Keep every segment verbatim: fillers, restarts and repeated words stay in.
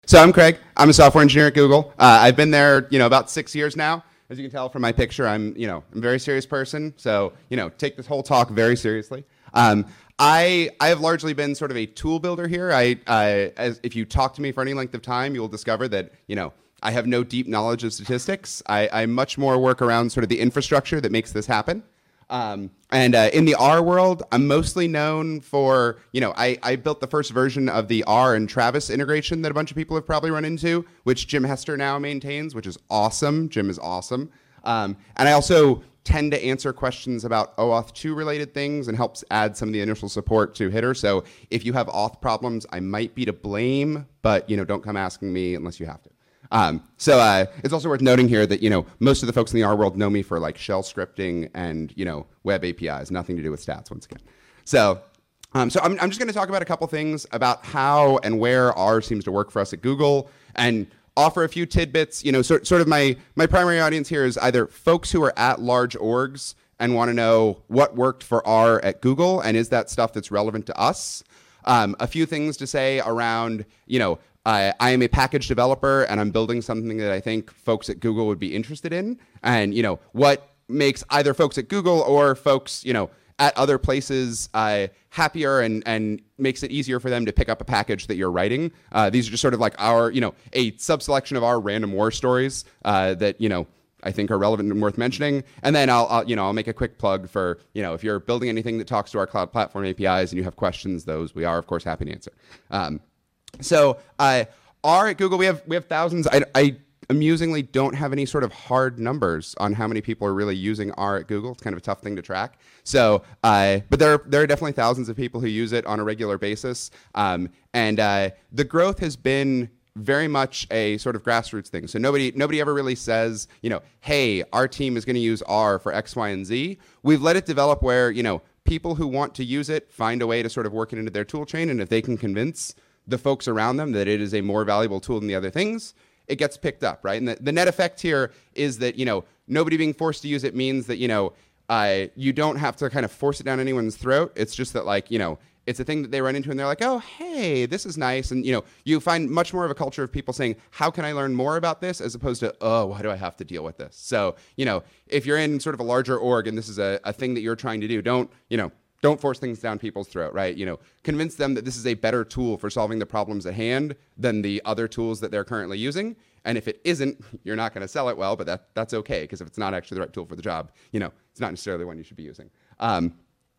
So I'm Craig. I'm a software engineer at Google. Uh, I've been there, you know, about six years now. As you can tell from my picture, I'm, you know, I'm a very serious person. So, you know, take this whole talk very seriously. Um, I I have largely been sort of a tool builder here. I, I as if you talk to me for any length of time, you will discover that, you know, I have no deep knowledge of statistics. I, I much more work around sort of the infrastructure that makes this happen. Um, and uh, in the R world, I'm mostly known for, you know, I, I built the first version of the R and Travis integration that a bunch of people have probably run into, which Jim Hester now maintains, which is awesome. Jim is awesome. Um, and I also tend to answer questions about OAuth two related things and helps add some of the initial support to Hitter. So if you have auth problems, I might be to blame, but, you know, don't come asking me unless you have to. Um, so uh, it's also worth noting here that, you know, most of the folks in the R world know me for like shell scripting and, you know, web A P Is, nothing to do with stats once again. So, um, so I'm, I'm just going to talk about a couple things about how and where R seems to work for us at Google and offer a few tidbits. You know, sort, sort of my, my primary audience here is either folks who are at large orgs and want to know what worked for R at Google and is that stuff that's relevant to us. Um, a few things to say around, you know, I, I am a package developer and I'm building something that I think folks at Google would be interested in. And, you know, what makes either folks at Google or folks, you know, at other places uh, happier and, and makes it easier for them to pick up a package that you're writing. Uh, these are just sort of like our, you know, a subselection of our random war stories uh, that, you know, I think are relevant and worth mentioning. And then I'll, I'll, you know, I'll make a quick plug for, you know, if you're building anything that talks to our cloud platform A P Is and you have questions, those we are, of course, happy to answer. Um, So uh, R at Google, we have we have thousands. I, I amusingly don't have any sort of hard numbers on how many people are really using R at Google. It's kind of a tough thing to track. So, uh, but there are, there are definitely thousands of people who use it on a regular basis. Um, and uh, the growth has been very much a sort of grassroots thing. So nobody nobody ever really says, you know, hey, our team is going to use R for X, Y, and Z. We've let it develop where, you know, people who want to use it find a way to sort of work it into their tool chain. And if they can convince the folks around them that it is a more valuable tool than the other things, it gets picked up, right? And the, the net effect here is that, you know, nobody being forced to use it means that, you know, uh, you don't have to kind of force it down anyone's throat. It's just that, like, you know, it's a thing that they run into and they're like, oh, hey, this is nice. And, you know, you find much more of a culture of people saying, how can I learn more about this? As opposed to, oh, why do I have to deal with this? So, you know, if you're in sort of a larger org and this is a, a thing that you're trying to do, don't, you know, Don't force things down people's throat, right? You know, convince them that this is a better tool for solving the problems at hand than the other tools that they're currently using. And if it isn't, you're not going to sell it well, but that that's okay, because if it's not actually the right tool for the job, you know, it's not necessarily one you should be using. Um,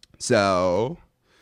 so,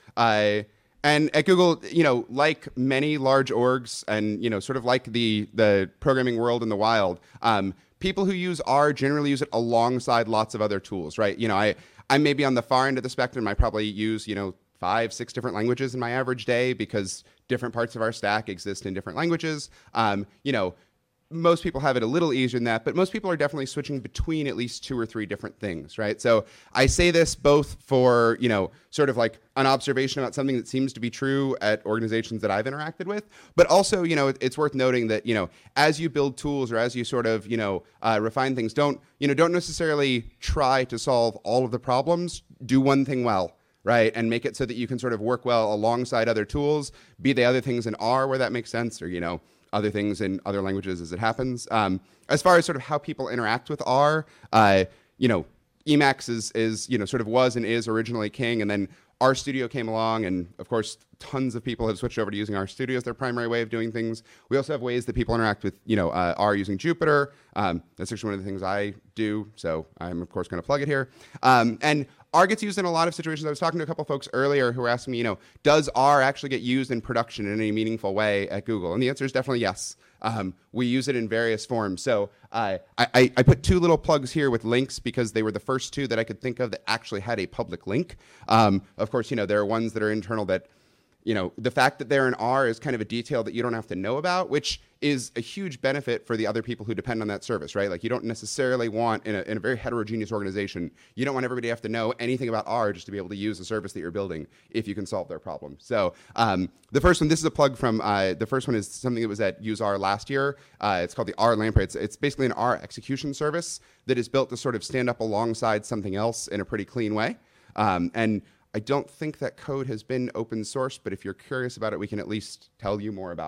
I and at Google, you know, like many large orgs, and you know, sort of like the the programming world in the wild, um, people who use R generally use it alongside lots of other tools, right? You know, I. I'm maybe on the far end of the spectrum. I probably use, you know, five, six different languages in my average day because different parts of our stack exist in different languages. Um, you know, most people have it a little easier than that, but most people are definitely switching between at least two or three different things, right? So I say this both for, you know, sort of like an observation about something that seems to be true at organizations that I've interacted with, but also, you know, it, it's worth noting that, you know, as you build tools or as you sort of, you know, uh, refine things, don't, you know, don't necessarily try to solve all of the problems. Do one thing well, right? And make it so that you can sort of work well alongside other tools, be they other things in R where that makes sense, or, you know, other things in other languages as it happens. Um, as far as sort of how people interact with R, uh, you know, Emacs is, is, you know, sort of was and is originally king, and then RStudio came along, and of course, tons of people have switched over to using RStudio as their primary way of doing things. We also have ways that people interact with, you know, uh, R using Jupyter. Um, that's actually one of the things I do, so I'm of course going to plug it here. Um, and R gets used in a lot of situations. I was talking to a couple folks earlier who were asking me, you know, does R actually get used in production in any meaningful way at Google? And the answer is definitely yes. Um, we use it in various forms. So uh, I, I put two little plugs here with links because they were the first two that I could think of that actually had a public link. Um, of course, you know, there are ones that are internal that, you know, the fact that they're in R is kind of a detail that you don't have to know about, which is a huge benefit for the other people who depend on that service, right? Like, you don't necessarily want, in a, in a very heterogeneous organization, you don't want everybody to have to know anything about R just to be able to use the service that you're building if you can solve their problem. So um, the first one, this is a plug from, uh, the first one is something that was at UseR last year. Uh, it's called the R Lamprey. It's, it's basically an R execution service that is built to sort of stand up alongside something else in a pretty clean way. Um, and I don't think that code has been open source, but if you're curious about it, we can at least tell you more about it.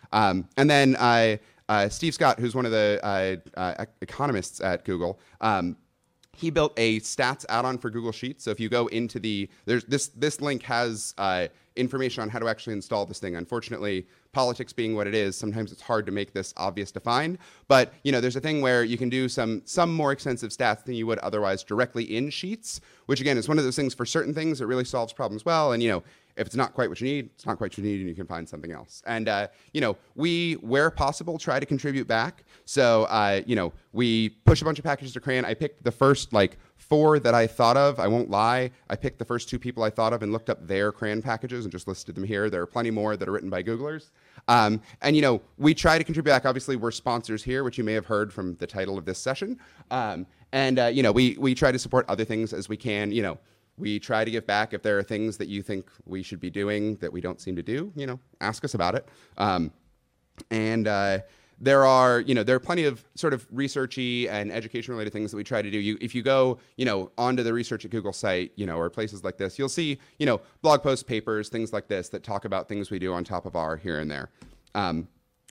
Um, and then uh, uh, Steve Scott, who's one of the uh, uh, economists at Google, um, he built a stats add-on for Google Sheets. So if you go into the, there's this this link has uh, information on how to actually install this thing. Unfortunately, politics being what it is, sometimes it's hard to make this obvious to find. But you know, there's a thing where you can do some some more extensive stats than you would otherwise directly in Sheets, which again is one of those things for certain things that really solves problems well. And you know, if it's not quite what you need, it's not quite what you need, and you can find something else. And uh, you know, we, where possible, try to contribute back. So uh, you know, we push a bunch of packages to CRAN. I picked the first like four that I thought of. I won't lie. I picked the first two people I thought of and looked up their CRAN packages and just listed them here. There are plenty more that are written by Googlers. Um, and you know, we try to contribute back. Obviously, we're sponsors here, which you may have heard from the title of this session. Um, and uh, you know, we we try to support other things as we can. You know. We try to give back. If there are things that you think we should be doing that we don't seem to do, you know, ask us about it. Um, and uh, there are, you know, there are plenty of sort of researchy and education-related things that we try to do. You, if you go, you know, onto the Research at Google site, you know, or places like this, you'll see, you know, blog posts, papers, things like this that talk about things we do on top of R here and there. Um,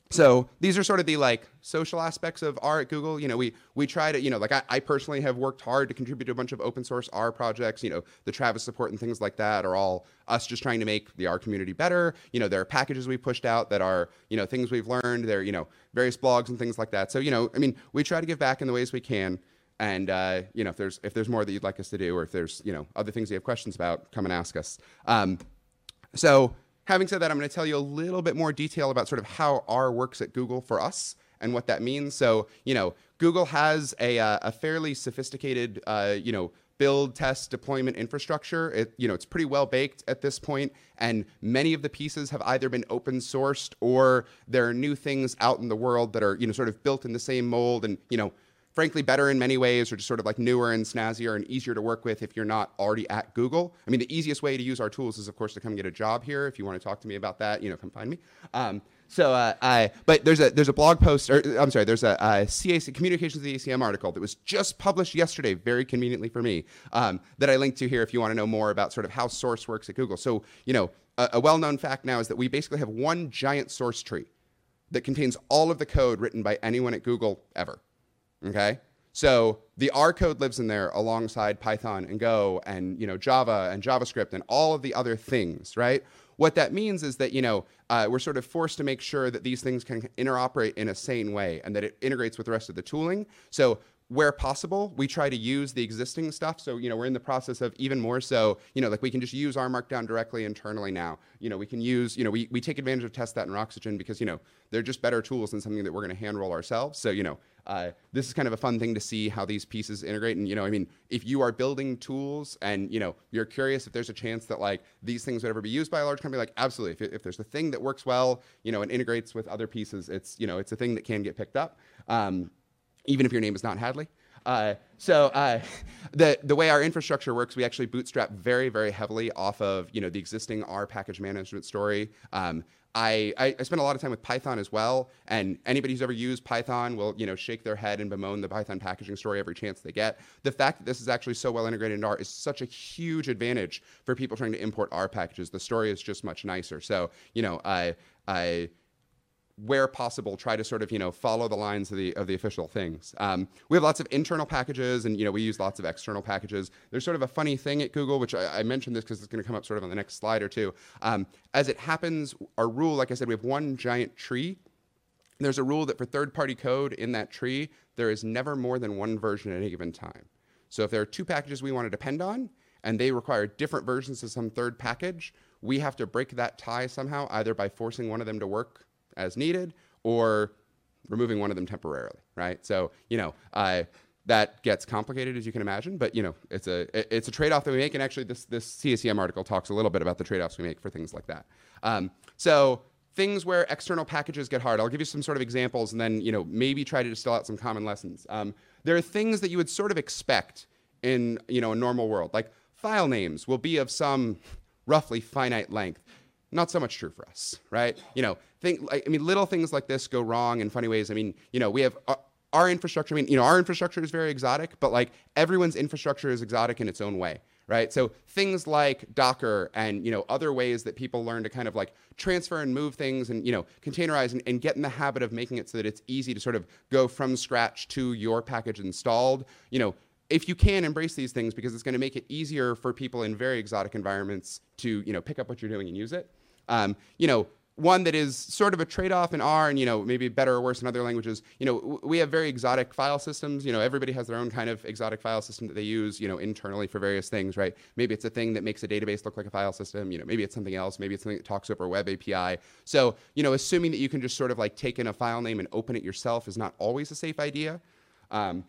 So these are sort of the like social aspects of R at Google. You know, we we try to, you know, like I, I personally have worked hard to contribute to a bunch of open source R projects. You know, the Travis support and things like that are all us just trying to make the R community better. You know, there are packages we pushed out that are, you know, things we've learned. There are, you know, various blogs and things like that. So, you know, I mean, we try to give back in the ways we can. And, uh, you know, if there's if there's more that you'd like us to do, or if there's, you know, other things you have questions about, come and ask us. Um, so having said that, I'm going to tell you a little bit more detail about sort of how R works at Google for us and what that means. So, you know, Google has a, uh, a fairly sophisticated, uh, you know, build, test, deployment infrastructure. It, you know, it's pretty well baked at this point, and many of the pieces have either been open sourced or there are new things out in the world that are, you know, sort of built in the same mold and, you know, frankly, better in many ways, or just sort of like newer and snazzier and easier to work with if you're not already at Google. I mean, the easiest way to use our tools is, of course, to come get a job here. If you want to talk to me about that, you know, come find me. Um, so, uh, I, but there's a there's a blog post, or I'm sorry, there's a, a C A C, Communications of the A C M article that was just published yesterday, very conveniently for me, um, that I linked to here if you want to know more about sort of how source works at Google. So, you know, a, a well-known fact now is that we basically have one giant source tree that contains all of the code written by anyone at Google ever. Okay. So the R code lives in there alongside Python and Go and, you know, Java and JavaScript and all of the other things, right? What that means is that, you know, uh, we're sort of forced to make sure that these things can interoperate in a sane way and that it integrates with the rest of the tooling. So where possible, we try to use the existing stuff. So, you know, we're in the process of even more so, you know, like we can just use R Markdown directly internally now. You know, we can use, you know, we, we take advantage of TestStat and Roxygen because, you know, they're just better tools than something that we're going to hand roll ourselves. So, you know, uh, this is kind of a fun thing to see how these pieces integrate. And, you know, I mean, if you are building tools and, you know, you're curious if there's a chance that like these things would ever be used by a large company, like absolutely. If, if there's a thing that works well, you know, and integrates with other pieces, it's, you know, it's a thing that can get picked up. Um, even if your name is not Hadley. Uh, so uh, the the way our infrastructure works, we actually bootstrap very, very heavily off of, you know, the existing R package management story. Um, I, I, I spend a lot of time with Python as well, and anybody who's ever used Python will, you know, shake their head and bemoan the Python packaging story every chance they get. The fact that this is actually so well integrated into R is such a huge advantage for people trying to import R packages. The story is just much nicer. So, you know, I I. where possible, try to sort of, you know, follow the lines of the of the official things. Um, we have lots of internal packages, and, you know, we use lots of external packages. There's sort of a funny thing at Google, which I, I mentioned this because it's going to come up sort of on the next slide or two. Um, as it happens, our rule, like I said, we have one giant tree. There's a rule that for third-party code in that tree, there is never more than one version at any given time. So if there are two packages we want to depend on, and they require different versions of some third package, we have to break that tie somehow, either by forcing one of them to work as needed or removing one of them temporarily, right? So, you know, uh, that gets complicated, as you can imagine, but, you know, it's a it's a trade-off that we make, and actually this, this C A C M article talks a little bit about the trade-offs we make for things like that. Um, so things where external packages get hard. I'll give you some sort of examples and then, you know, maybe try to distill out some common lessons. Um, there are things that you would sort of expect in, you know, a normal world, like file names will be of some roughly finite length. Not so much true for us, right? You know, think, I mean, little things like this go wrong in funny ways. I mean, you know, we have our, our infrastructure. I mean, you know, our infrastructure is very exotic, but like everyone's infrastructure is exotic in its own way, right? So things like Docker and, you know, other ways that people learn to kind of like transfer and move things and, you know, containerize and, and get in the habit of making it so that it's easy to sort of go from scratch to your package installed. You know, if you can embrace these things, because it's going to make it easier for people in very exotic environments to, you know, pick up what you're doing and use it. Um, you know, one that is sort of a trade-off in R and, you know, maybe better or worse in other languages. You know, we have very exotic file systems. You know, everybody has their own kind of exotic file system that they use, you know, internally for various things, right? Maybe it's a thing that makes a database look like a file system. You know, maybe it's something else. Maybe it's something that talks over a web A P I. So, you know, assuming that you can just sort of like take in a file name and open it yourself is not always a safe idea. Um,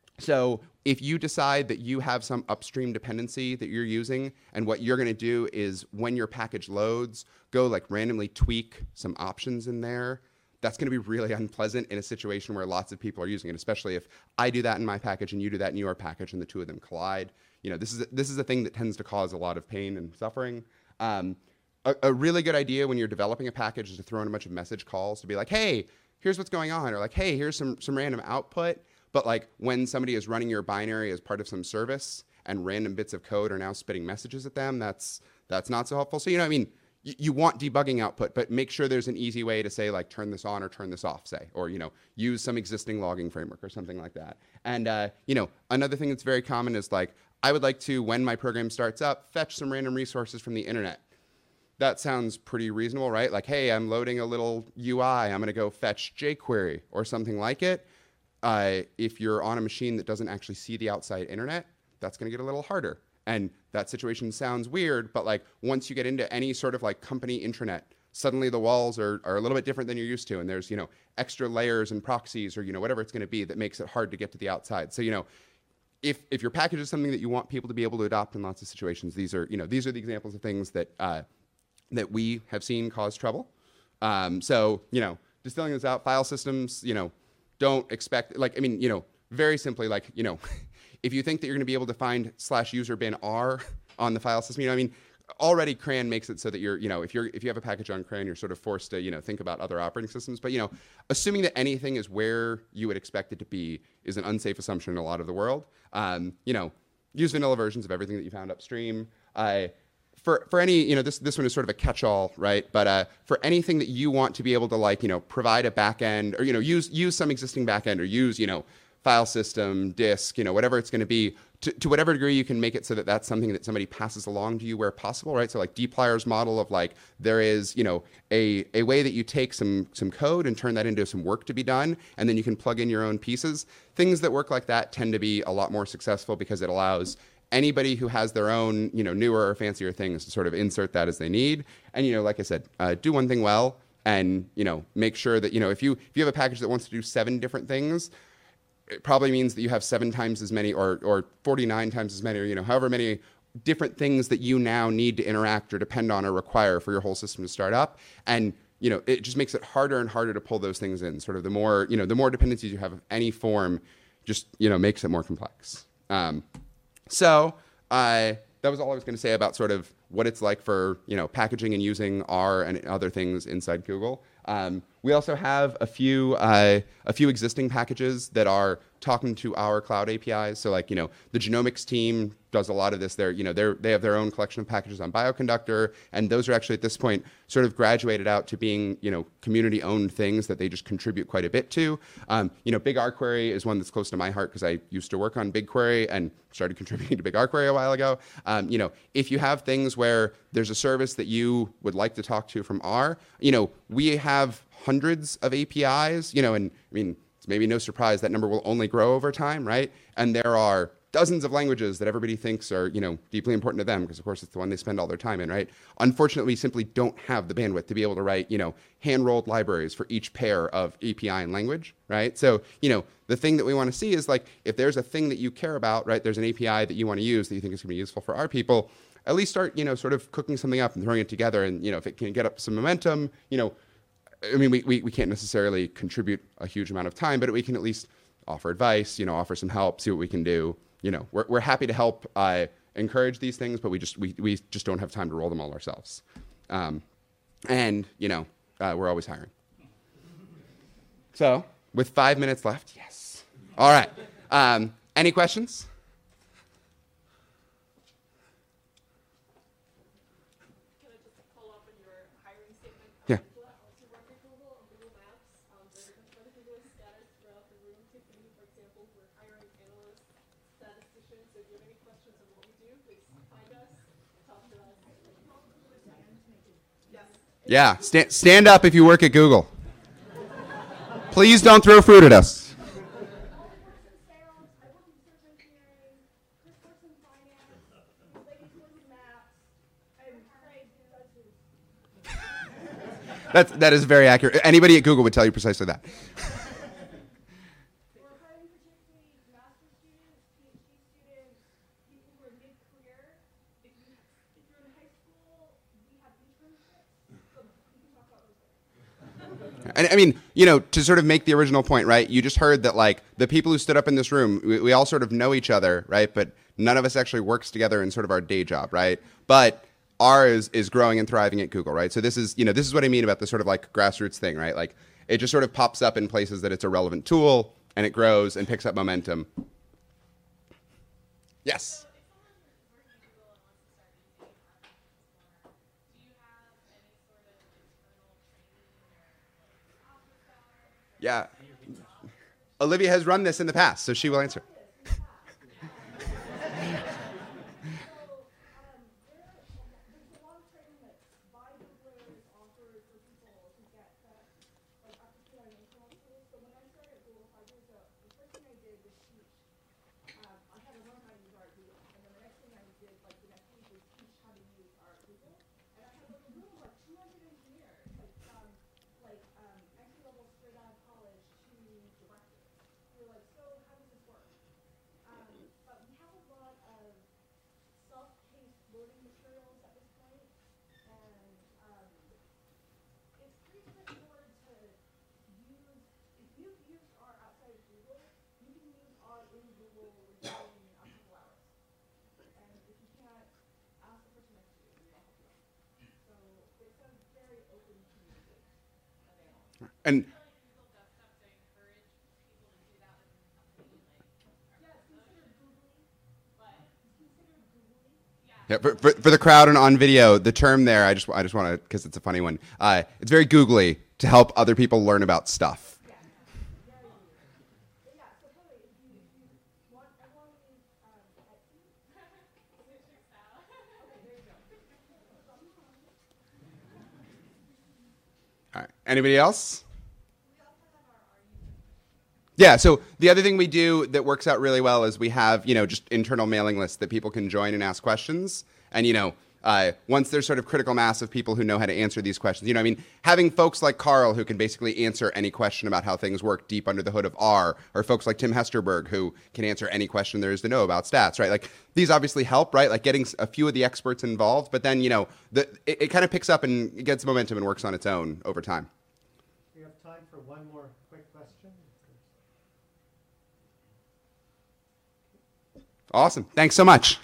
So if you decide that you have some upstream dependency that you're using, and what you're going to do is when your package loads, go like randomly tweak some options in there, that's going to be really unpleasant in a situation where lots of people are using it, especially if I do that in my package and you do that in your package and the two of them collide. You know, this is a, this is a thing that tends to cause a lot of pain and suffering. Um, a, a really good idea when you're developing a package is to throw in a bunch of message calls to be like, hey, here's what's going on, or like, hey, here's some some random output. But like when somebody is running your binary as part of some service and random bits of code are now spitting messages at them, that's that's not so helpful. So, you know, I mean, you, you want debugging output, but make sure there's an easy way to say like turn this on or turn this off, say, or, you know, use some existing logging framework or something like that. And, uh, you know, another thing that's very common is like, I would like to, when my program starts up, fetch some random resources from the internet. That sounds pretty reasonable, right? Like, hey, I'm loading a little U I. I'm going to go fetch jQuery or something like it. Uh, if you're on a machine that doesn't actually see the outside internet, that's going to get a little harder. And that situation sounds weird, but like once you get into any sort of like company intranet, suddenly the walls are, are a little bit different than you're used to. And there's, you know, extra layers and proxies or, you know, whatever it's going to be that makes it hard to get to the outside. So, you know, if, if your package is something that you want people to be able to adopt in lots of situations, these are, you know, these are the examples of things that, uh, that we have seen cause trouble. Um, so, you know, distilling this out, file systems, you know, don't expect, like, I mean, you know, very simply, like, you know, if you think that you're going to be able to find slash user bin R on the file system, you know, I mean, already CRAN makes it so that you're, you know, if you're, if you have a package on CRAN, you're sort of forced to, you know, think about other operating systems. But, you know, assuming that anything is where you would expect it to be is an unsafe assumption in a lot of the world. Um, you know, use vanilla versions of everything that you found upstream. Uh, For, for any, you know, this, this one is sort of a catch-all, right? But uh, for anything that you want to be able to, like, you know, provide a backend or, you know, use use some existing backend or use, you know, file system, disk, you know, whatever it's going to be, to, to whatever degree you can make it so that that's something that somebody passes along to you where possible, right? So like dplyr's model of like, there is, you know, a, a way that you take some, some code and turn that into some work to be done, and then you can plug in your own pieces. Things that work like that tend to be a lot more successful because it allows anybody who has their own, you know, newer or fancier things to sort of insert that as they need. And, you know, like I said, uh, do one thing well and, you know, make sure that, you know, if you, if you have a package that wants to do seven different things, it probably means that you have seven times as many or, or forty-nine times as many, or, you know, however many different things that you now need to interact or depend on or require for your whole system to start up. And, you know, it just makes it harder and harder to pull those things in. Sort of the more, you know, the more dependencies you have of any form just, you know, makes it more complex. Um, So uh, that was all I was going to say about sort of what it's like for, you know, packaging and using R and other things inside Google. Um, we also have a few uh, a few existing packages that are talking to our cloud A P Is. So like, you know, the genomics team does a lot of this. They're, you know, they're, they have their own collection of packages on Bioconductor, and those are actually at this point sort of graduated out to being, you know, community-owned things that they just contribute quite a bit to. Um, you know, BigRQuery is one that's close to my heart because I used to work on BigQuery and started contributing to BigRQuery a while ago. Um, you know, if you have things where there's a service that you would like to talk to from R, you know, we have hundreds of A P Is, you know, and I mean, it's maybe no surprise that number will only grow over time, right? And there are dozens of languages that everybody thinks are, you know, deeply important to them because, of course, it's the one they spend all their time in, right? Unfortunately, we simply don't have the bandwidth to be able to write, you know, hand-rolled libraries for each pair of A P I and language, right? So, you know, the thing that we want to see is, like, if there's a thing that you care about, right, there's an A P I that you want to use that you think is going to be useful for our people, at least start, you know, sort of cooking something up and throwing it together. And, you know, if it can get up some momentum, you know, I mean, we, we, we can't necessarily contribute a huge amount of time, but we can at least offer advice, you know, offer some help, see what we can do. You know, we're, we're happy to help uh, encourage these things, but we just, we, we just don't have time to roll them all ourselves. Um, and, you know, uh, we're always hiring. So, with five minutes left, yes. All right. Um, any questions? Tiffany, for example, we're hiring analysts, statisticians. So if you have any questions on what we do, please find us, talk to us. Yes. Yeah, stand, stand up if you work at Google. Please don't throw fruit at us. That's, that is very accurate. Anybody at Google would tell you precisely that. We're hiring particularly master's students, PhD students, people who are mid-career. If, you, if you're in high school, we have internships, so we can talk about those later. And I mean, you know, to sort of make the original point, right? You just heard that, like, the people who stood up in this room, we, we all sort of know each other, right? But none of us actually works together in sort of our day job, right? But ours is growing and thriving at Google, right? So this is, you know, this is what I mean about the sort of like grassroots thing, right? Like, it just sort of pops up in places that it's a relevant tool, and it grows and picks up momentum. Yes. Yeah. Olivia has run this in the past, so she will answer. And yeah, for, for, for the crowd and on video, the term there, I just I just want to, because it's a funny one. Uh, it's very googly to help other people learn about stuff. All right. Anybody else? Yeah, so the other thing we do that works out really well is we have, you know, just internal mailing lists that people can join and ask questions. And, you know, uh, once there's sort of critical mass of people who know how to answer these questions, you know, I mean, having folks like Carl who can basically answer any question about how things work deep under the hood of R, or folks like Tim Hesterberg who can answer any question there is to know about stats, right? Like, these obviously help, right? Like getting a few of the experts involved, but then, you know, the, it, it kind of picks up and it gets momentum and works on its own over time. We have time for one more quick question. Awesome. Thanks so much.